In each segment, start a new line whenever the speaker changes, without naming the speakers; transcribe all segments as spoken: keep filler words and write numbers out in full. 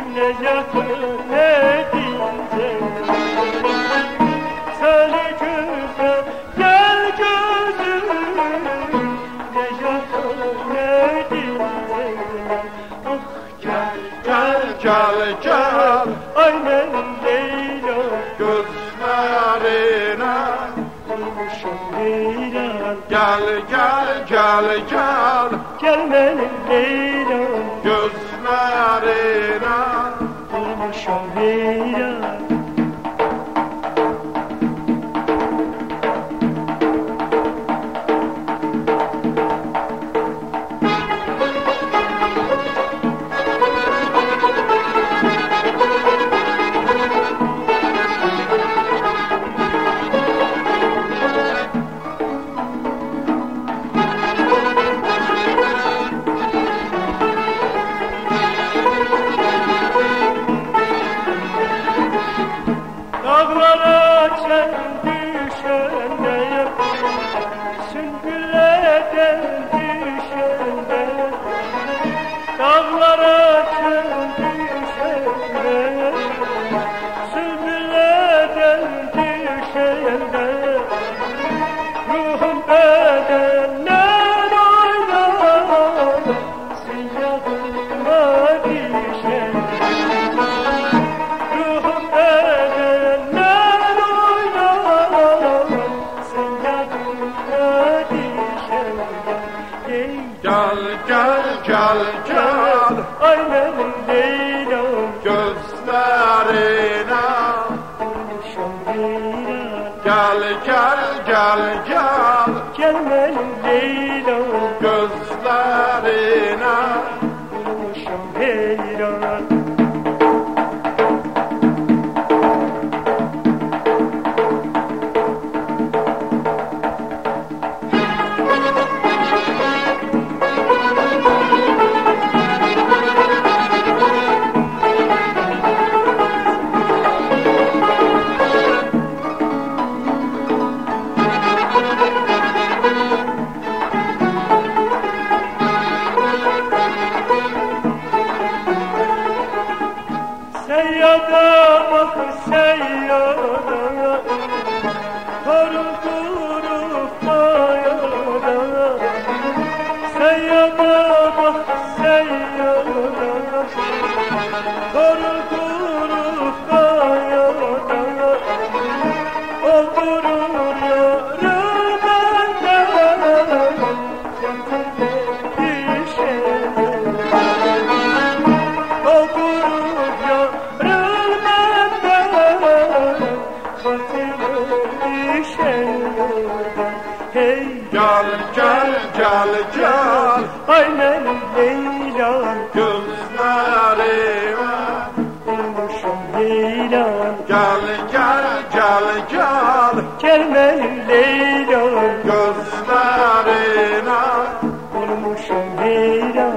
ne yakın ne diyecek. Seni güzel gel gözüm, ne yakın ne diyecek. Ah gel
Gel gel gel
aynen Leyla,
gözlerine
bulmuşum Leyla.
Gel gel gel gel
Gel benim Leyla,
gözlerine
bulmuşum Leyla. Dağlara çel düşende, sümbüllerden düşende. Dağlara çel düşende, sümbüllerden düşende. Ruhum bedenler oynar, siyahıma düşende.
Gel gel gel gel
aynen Leyla,
gözlerine
bulmuşum Leyla.
Gel gel gel gel
Gel benim Leyla,
gözlerine
bulmuşum Leyla. Seyyada bak seyyada, karın kurup kayada. Seyyada bak seyyada, karın kurup kayada. Oturur yarı benden, bir şey. Oturur yarı benden, bir şey. Hey
Gel gel gel gel
aynen Leyla,
gözlerime
bulmuşum Leyla.
Gel gel gel gel
Gel benim Leyla,
gözlerine
bulmuşum Leyla.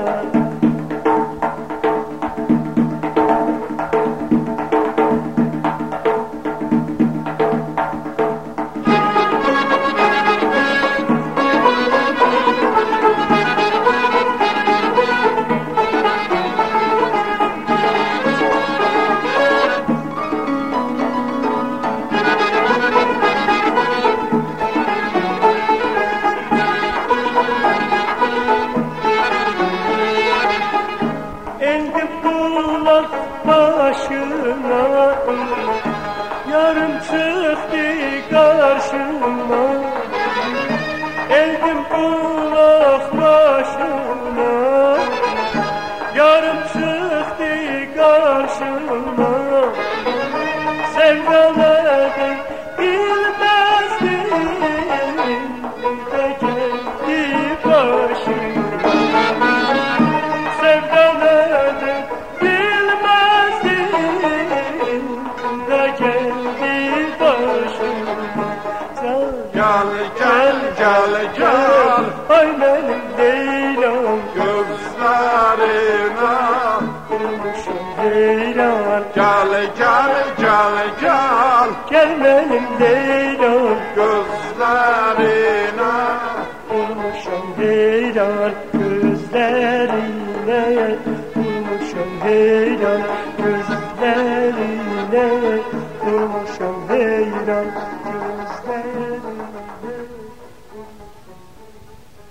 Eğdim kulak başına, yarım çıktı karşıma. Eğdim kulak başına, yarım çıktı karşıma. Sevdaladım bilmezdim, de geldi başıma. Sevdaladım bilmezdim, de geldi başıma.
Gel gel gel gel
aynen Leyla,
gözlerine
bulmuşum Leyla.
Gel gel gel gel
Gel benim Leyla,
gözlerine
bulmuşum Leyla. Gözlerine bulmuşum Leyla.